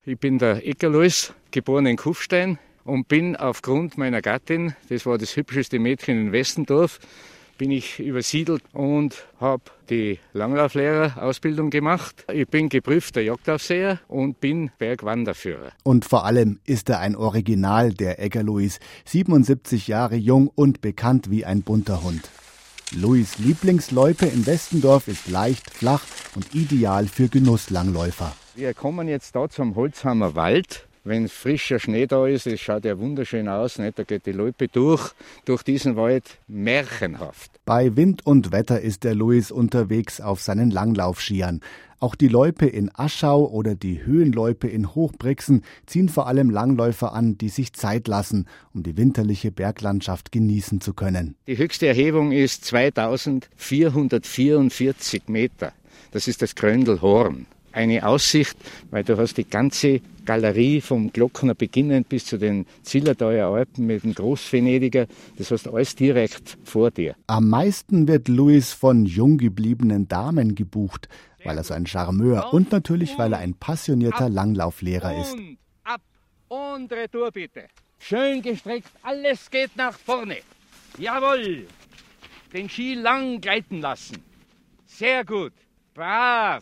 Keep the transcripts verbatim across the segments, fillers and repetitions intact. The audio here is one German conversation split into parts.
Ich bin der Eckerlois, geboren in Kufstein und bin aufgrund meiner Gattin, das war das hübscheste Mädchen in Westendorf, bin ich übersiedelt und habe die Langlauflehrerausbildung gemacht. Ich bin geprüfter Jagdaufseher und bin Bergwanderführer. Und vor allem ist er ein Original, der Eckerlois, siebenundsiebzig Jahre jung und bekannt wie ein bunter Hund. Louis' Lieblingsloipe in Westendorf ist leicht, flach und ideal für Genusslangläufer. Wir kommen jetzt da zum Holzhammer Wald. Wenn frischer Schnee da ist, es schaut ja wunderschön aus, nicht? Da geht die Loipe durch, durch diesen Wald, märchenhaft. Bei Wind und Wetter ist der Louis unterwegs auf seinen Langlaufskiern. Auch die Loipe in Aschau oder die Höhenloipe in Hochbrixen ziehen vor allem Langläufer an, die sich Zeit lassen, um die winterliche Berglandschaft genießen zu können. Die höchste Erhebung ist zweitausendvierhundertvierundvierzig Meter. Das ist das Gröndelhorn. Eine Aussicht, weil du hast die ganze Galerie vom Glockner beginnend bis zu den Zillertaler Alpen mit dem Großvenediger, das hast du alles direkt vor dir. Am meisten wird Louis von jung gebliebenen Damen gebucht, weil er so ein Charmeur und natürlich, weil er ein passionierter Langlauflehrer ist. Und ab und retour bitte. Schön gestreckt, alles geht nach vorne. Jawohl. Den Ski lang gleiten lassen. Sehr gut. Brav.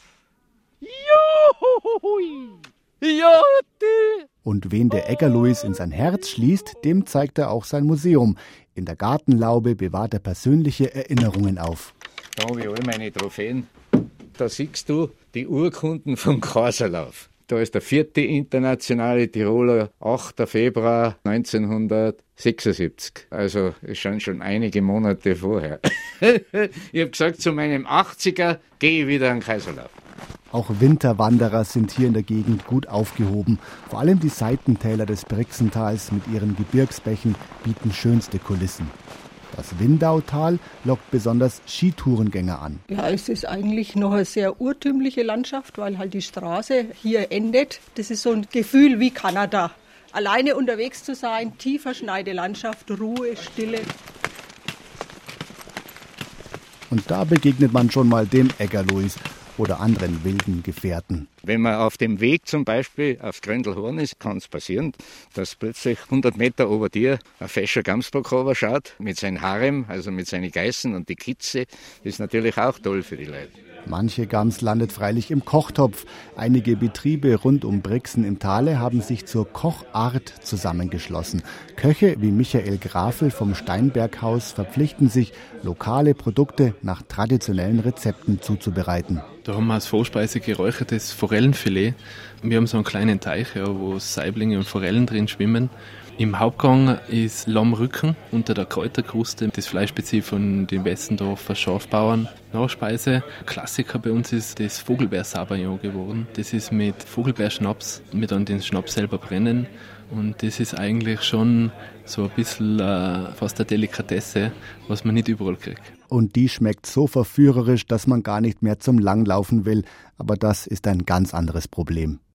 Juhui! Ja, und wen der Eckerlois in sein Herz schließt, dem zeigt er auch sein Museum. In der Gartenlaube bewahrt er persönliche Erinnerungen auf. Da habe ich all meine Trophäen. Da siehst du die Urkunden vom Kaiserlauf. Da ist der vierte internationale Tiroler, achter Februar neunzehnhundertsechsundsiebzig. Also es sind schon einige Monate vorher. Ich habe gesagt, zu meinem achtziger gehe ich wieder an den Kaiserlauf. Auch Winterwanderer sind hier in der Gegend gut aufgehoben. Vor allem die Seitentäler des Brixentals mit ihren Gebirgsbächen bieten schönste Kulissen. Das Windautal lockt besonders Skitourengänger an. Ja, es ist eigentlich noch eine sehr urtümliche Landschaft, weil halt die Straße hier endet. Das ist so ein Gefühl wie Kanada. Alleine unterwegs zu sein, tief verschneite Landschaft, Ruhe, Stille. Und da begegnet man schon mal dem Eckerlois oder anderen wilden Gefährten. Wenn man auf dem Weg zum Beispiel aufs Gröndelhorn ist, kann es passieren, dass plötzlich hundert Meter über dir ein fescher Gamsbock schaut mit seinem Harem, also mit seinen Geißen und die Kitze. Das ist natürlich auch toll für die Leute. Manche Gams landet freilich im Kochtopf. Einige Betriebe rund um Brixen im Tale haben sich zur Kochart zusammengeschlossen. Köche wie Michael Grafel vom Steinberghaus verpflichten sich, lokale Produkte nach traditionellen Rezepten zuzubereiten. Da haben wir als Vorspeise geräuchertes Forellenfilet. Wir haben so einen kleinen Teich, ja, wo Saiblinge und Forellen drin schwimmen. Im Hauptgang ist Lammrücken unter der Kräuterkruste. Das Fleisch bezieht von den Westendorfer Schafbauern. Nachspeise, Klassiker bei uns ist das Vogelbeer-Sabayon geworden. Das ist mit Vogelbeerschnaps. Wir dann den Schnaps selber brennen. Und das ist eigentlich schon so ein bisschen äh, fast eine Delikatesse, was man nicht überall kriegt. Und die schmeckt so verführerisch, dass man gar nicht mehr zum Langlaufen will. Aber das ist ein ganz anderes Problem.